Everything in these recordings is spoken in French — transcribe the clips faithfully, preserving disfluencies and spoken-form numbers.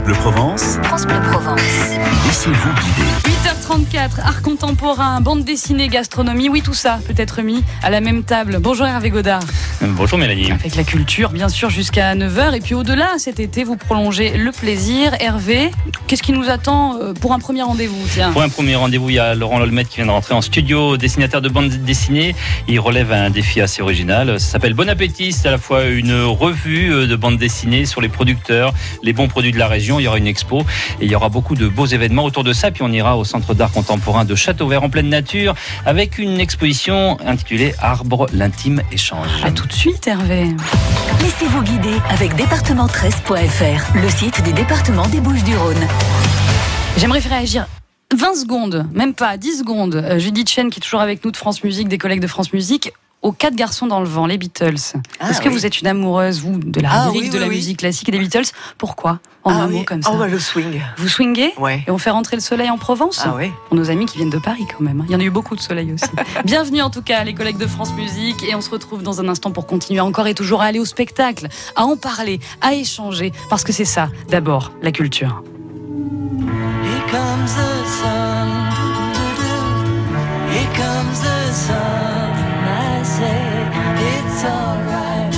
Bleu Provence. France Bleu Provence. Laissez-vous guider. huit heures trente-quatre, art contemporain, bande dessinée, gastronomie, oui tout ça peut être mis à la même table. Bonjour Hervé Godard. Bonjour Mélanie. Avec la culture bien sûr jusqu'à neuf heures et puis au-delà cet été vous prolongez le plaisir. Hervé, qu'est-ce qui nous attend pour un premier rendez-vous tiens. Pour un premier rendez-vous, il y a Laurent Lolmet qui vient de rentrer en studio, dessinateur de bande dessinée. Il relève un défi assez original, ça s'appelle Bon Appétit, c'est à la fois une revue de bande dessinée sur les producteurs, les bons produits de la région. Il y aura une expo et il y aura beaucoup de beaux événements autour de ça. Puis on ira au Centre d'art contemporain de Châteauvert en pleine nature avec une exposition intitulée Arbre, l'intime échange. À tout de suite Hervé. Laissez-vous guider avec département treize point f r, le site du département des Bouches-du-Rhône. J'aimerais faire réagir vingt secondes, même pas dix secondes. Euh, Judith Chen qui est toujours avec nous de France Musique, des collègues de France Musique. Aux quatre garçons dans le vent, les Beatles. Ah, Est-ce que oui. vous êtes une amoureuse, vous, de la ah, lyrique, oui, de oui, la oui. musique classique et des Beatles? Pourquoi? En ah, un oui. mot comme ça. Oh, bah, le swing. Vous swingez? Ouais. Et on fait rentrer le soleil en Provence? Ah oui. Pour nos amis qui viennent de Paris quand même. Il y en a eu beaucoup de soleil aussi. Bienvenue en tout cas, les collègues de France Musique. Et on se retrouve dans un instant pour continuer encore et toujours à aller au spectacle, à en parler, à échanger. Parce que c'est ça, d'abord, la culture. Here comes the sun. Here comes the sun. I say it's alright.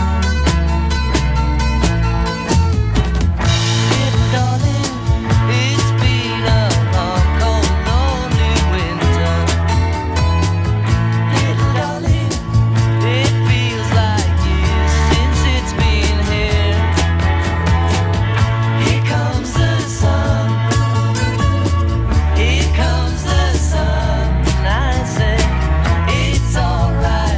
Little darling, it's been a long, cold, lonely winter. Little darling, it feels like years since it's been here. Here comes the sun. Here comes the sun. I say it's alright.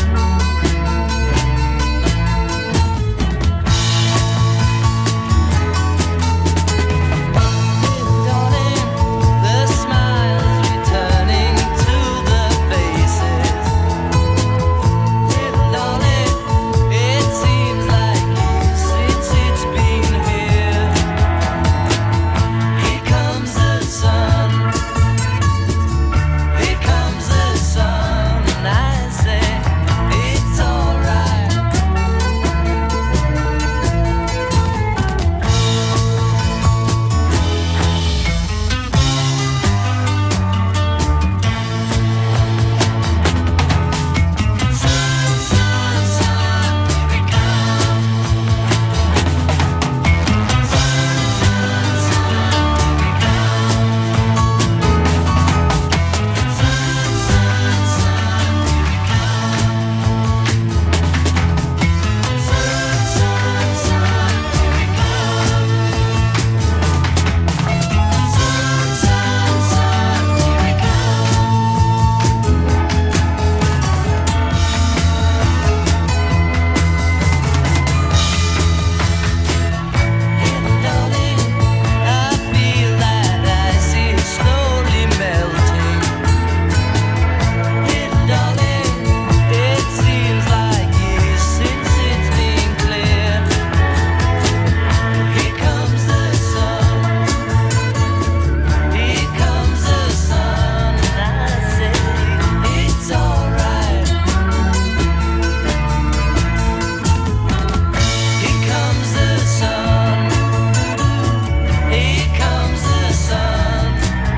Darling, the smiles returning to the faces. Little darling, it seems like years since it's been here. Here comes the sun. Here comes the sun, and I say it's alright. Sun, sun, sun, here it comes. Sun, sun, sun, here it comes. Sun, sun, sun, here it comes. Sun, sun, sun, here it comes. Sun, sun, sun, here it Darling, I feel that ice is slowly melting. Little darling, it seems like years since it's been clear. Here comes the sun. Here comes the sun, and I say it's alright. Here comes the sun. Here comes the sun.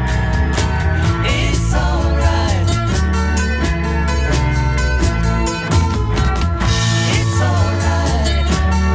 It's alright. It's alright.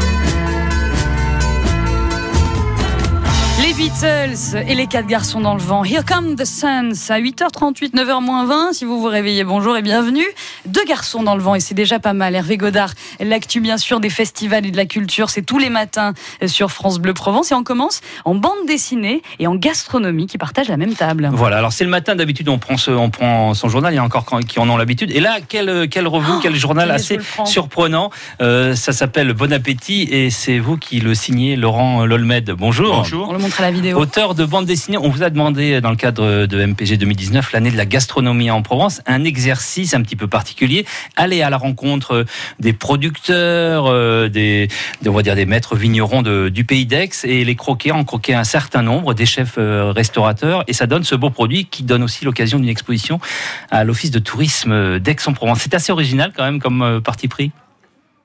Les Beatles et les quatre garçons dans le vent. Here come the sun. À huit heures trente-huit, neuf heures moins vingt. Si vous vous réveillez, bonjour et bienvenue. Deux garçons dans le vent et c'est déjà pas mal. Hervé Godard, l'actu bien sûr des festivals et de la culture, c'est tous les matins sur France Bleu Provence. Et on commence en bande dessinée et en gastronomie qui partagent la même table. Voilà, alors c'est le matin, d'habitude on prend, ce, on prend son journal, il y en a encore qui en ont l'habitude. Et là, quelle, quelle revue, Oh, quel journal quel assez je le prends. surprenant. Euh, ça s'appelle Bon Appétit et c'est vous qui le signez, Laurent Lolmet. Bonjour. On le montre à la vidéo. Auteur de bande dessinée, on vous a demandé dans le cadre de M P G deux mille dix-neuf, l'année de la gastronomie en Provence, un exercice un petit peu particulier. Aller à la rencontre des producteurs, euh, des, des, on va dire des maîtres vignerons de, du pays d'Aix et les croquer, en croquer un certain nombre, des chefs euh, restaurateurs, et ça donne ce beau produit qui donne aussi l'occasion d'une exposition à l'Office de tourisme d'Aix-en-Provence. C'est assez original quand même comme euh, parti pris.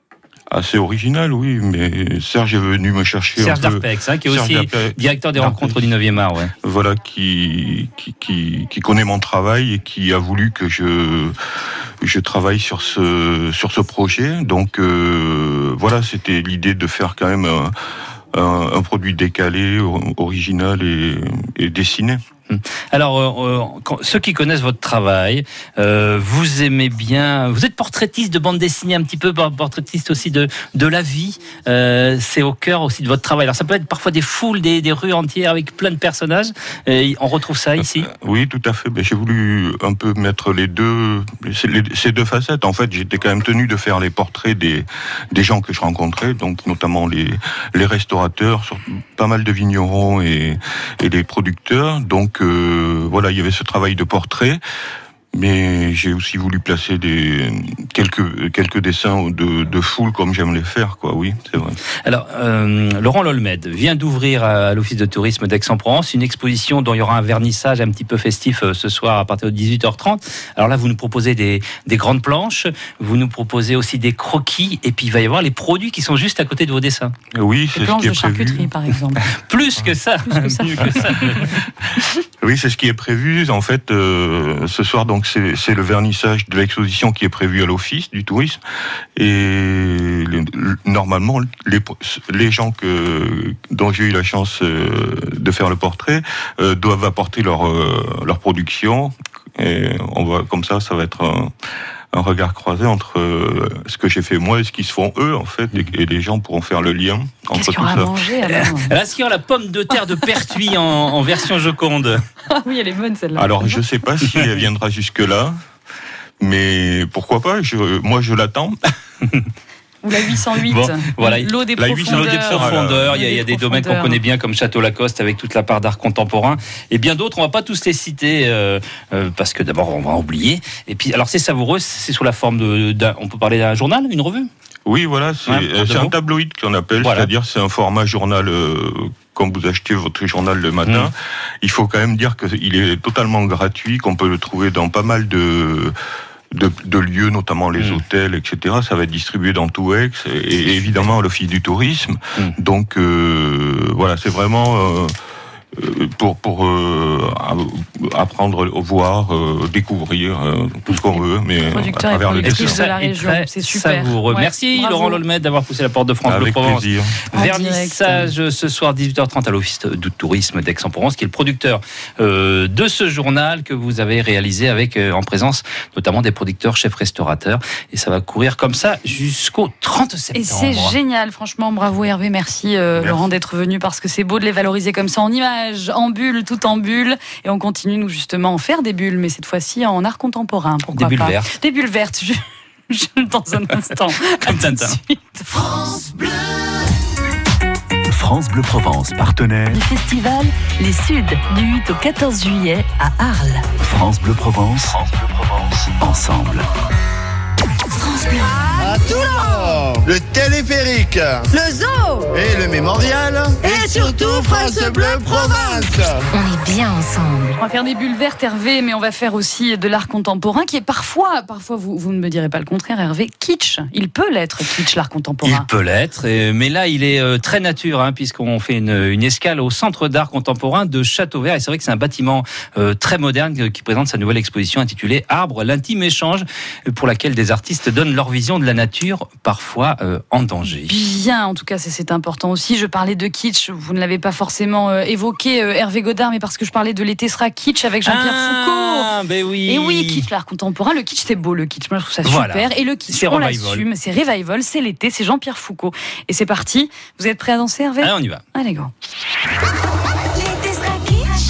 Assez original, oui, mais Serge est venu me chercher Serge un peu... Darpex, hein, qui est Serge aussi Darpex. directeur des Darpex. rencontres du neuvième art. Ouais. Voilà, qui, qui, qui, qui connaît mon travail et qui a voulu que je, je travaille sur ce, sur ce projet. Donc euh, voilà, c'était l'idée de faire quand même un, un, un produit décalé, original et, et dessiné. Alors, euh, euh, quand, ceux qui connaissent votre travail, euh, vous aimez bien... Vous êtes portraitiste de bande dessinée, un petit peu portraitiste aussi de, de la vie. Euh, c'est au cœur aussi de votre travail. Alors, ça peut être parfois des foules, des, des rues entières avec plein de personnages. Et on retrouve ça ici. Oui, tout à fait. Ben, j'ai voulu un peu mettre les deux, les, ces deux facettes. En fait, j'étais quand même tenu de faire les portraits des, des gens que je rencontrais, donc notamment les, les restaurateurs, sur pas mal de vignerons et, et les producteurs. Donc, Euh, voilà, il y avait ce travail de portrait, mais j'ai aussi voulu placer des quelques quelques dessins de, de foule comme j'aime les faire, quoi. Oui, c'est vrai. Alors, euh, Laurent Lolmed vient d'ouvrir à l'Office de tourisme d'Aix-en-Provence une exposition dont il y aura un vernissage un petit peu festif ce soir à partir de dix-huit heures trente. Alors là, vous nous proposez des, des grandes planches, vous nous proposez aussi des croquis, et puis il va y avoir les produits qui sont juste à côté de vos dessins. Oui, c'est Des ce planches qui est de charcuterie, prévu. par exemple. Plus que ça, Plus que ça. Plus que ça. Oui, c'est ce qui est prévu. En fait, euh, ce soir, donc, c'est, c'est le vernissage de l'exposition qui est prévu à l'Office du tourisme. Et les, normalement, les, les gens que, dont j'ai eu la chance euh, de faire le portrait euh, doivent apporter leur, euh, leur production. Et on va, comme ça, ça va être un, un regard croisé entre euh, ce que j'ai fait moi et ce qu'ils se font eux, en fait. Et, et les gens pourront faire le lien entre Qu'est-ce qu'il tout y aura à ça. manger, alors? Là, ce qu'il y a la pomme de terre de Pertuis en, en version Joconde. Ah oui, elle est bonne, celle-là. Alors, je sais pas si elle viendra jusque-là. Mais pourquoi pas, je, moi je l'attends. Ou la huit cent huit, Bon, voilà. l'eau des La huit cent profondeurs. huit, L'eau des profondeurs, il y a, il y a des domaines qu'on connaît bien comme Château Lacoste avec toute la part d'art contemporain et bien d'autres, on va pas tous les citer euh, euh, parce que d'abord on va en oublier et puis alors c'est savoureux, c'est sous la forme de, d'un, on peut parler d'un journal, une revue? Oui, voilà, c'est, Ouais, euh, c'est bon. un tabloïd qu'on appelle, Voilà. c'est-à-dire c'est un format journal, euh, comme vous achetez votre journal le matin. Mmh. Il faut quand même dire qu'il est totalement gratuit, qu'on peut le trouver dans pas mal de... De, de lieux, notamment les Mmh. hôtels, et cetera. Ça va être distribué dans tout Aix et, et évidemment à l'Office du tourisme. Mmh. Donc euh, voilà, c'est vraiment euh, euh, pour pour euh, apprendre, voir, euh, découvrir euh, tout ce qu'on veut, mais à Producteur et travers le productrice dessin. de la est région, très c'est super. savoureux. Ouais, Merci bravo. Laurent Lolmed d'avoir poussé la porte de France Bleu Avec Provence. plaisir. En Vernissage ce soir dix-huit heures trente à l'Office de tourisme d'Aix-en-Provence, qui est le producteur euh, de ce journal que vous avez réalisé avec euh, en présence notamment des producteurs chefs restaurateurs. Et ça va courir comme ça jusqu'au trente septembre. Et c'est génial, franchement, bravo Hervé, merci, euh, Merci. Laurent d'être venu parce que c'est beau de les valoriser comme ça en images, en bulles, tout en bulles. Et on continue nous justement à en faire des bulles, mais cette fois-ci en art contemporain, pourquoi Des bulles pas. vertes. Des bulles vertes, je, je, dans un instant. Comme À tout de Tintin. suite. France Bleu Provence, partenaire Du festival Les Suds du huit au quatorze juillet à Arles. France Bleu Provence. France Bleu Provence. Ensemble. À Toulon, le téléphérique, Le zoo et le mémorial, et, surtout France Bleu Provence. On est bien ensemble. On va faire des bulles vertes, Hervé, mais on va faire aussi de l'art contemporain qui est parfois, parfois vous, vous ne me direz pas le contraire, Hervé, kitsch. Il peut l'être, kitsch, l'art Il contemporain. peut l'être, euh, mais là il est euh, très nature, hein, puisqu'on fait une, une escale au Centre d'art contemporain de Châteauvert. Et c'est vrai que c'est un bâtiment euh, très moderne euh, qui présente sa nouvelle exposition intitulée Arbre, l'intime échange, euh, pour laquelle des artistes donnent leur vision de la nature, parfois euh, en danger. Bien, en tout cas, c'est, c'est important aussi. Je parlais de kitsch, vous ne l'avez pas forcément euh, évoqué, euh, Hervé Godard, mais parce que je parlais de l'été sera kitsch avec Jean-Pierre Foucault. Ah, ben oui. Et oui, kitsch, l'art contemporain. Le kitsch, c'est beau, le kitsch. Moi, je trouve ça super. Voilà. Et le kitsch, C'est on revival. l'assume. C'est revival, c'est l'été, c'est Jean-Pierre Foucault. Et c'est parti. Vous êtes prêts à danser, Hervé? Allez, on y va. Allez, go. L'été sera kitsch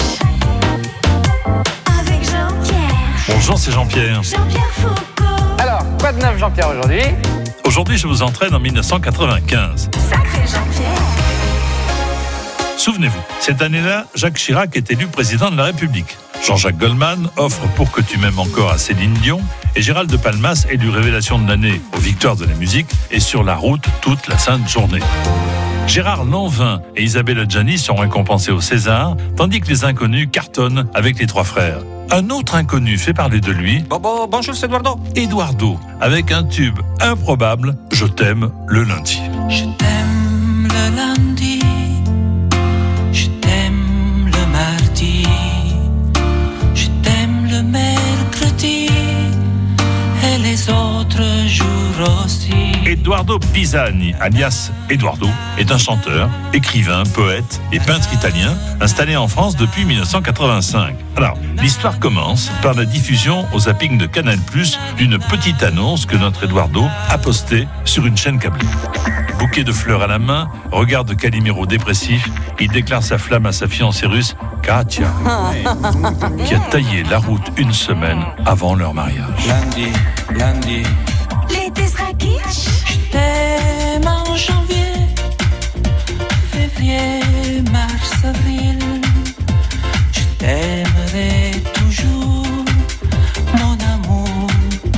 avec Jean-Pierre. Bonjour, c'est Jean-Pierre. Jean-Pierre Foucault. Alors, quoi de neuf Jean-Pierre aujourd'hui? Aujourd'hui, je vous entraîne en mille neuf cent quatre-vingt-quinze. Sacré Jean-Pierre. Souvenez-vous, cette année-là, Jacques Chirac est élu président de la République. Jean-Jacques Goldman offre Pour que tu m'aimes encore à Céline Dion et Gérald de Palmas, élu révélation de l'année aux Victoires de la musique, est sur la route toute la sainte journée. Gérard Lanvin et Isabelle Adjani sont récompensés au César, tandis que les inconnus cartonnent avec les trois frères. Un autre inconnu fait parler de lui, Bon, bon, bonjour, c'est Eduardo. Eduardo, avec un tube improbable, Je t'aime le lundi. Je t'aime le lundi, je t'aime le mardi, je t'aime le mercredi et les autres jours aussi. Eduardo Pisani, alias Eduardo, est un chanteur, écrivain, poète et peintre italien installé en France depuis mille neuf cent quatre-vingt-cinq. Alors, l'histoire commence par la diffusion au zapping de Canal plus, d'une petite annonce que notre Eduardo a postée sur une chaîne câblée. Bouquet de fleurs à la main, regard de Calimero dépressif, il déclare sa flamme à sa fiancée russe, Katia, qui a taillé la route une semaine avant leur mariage. Lundi, lundi,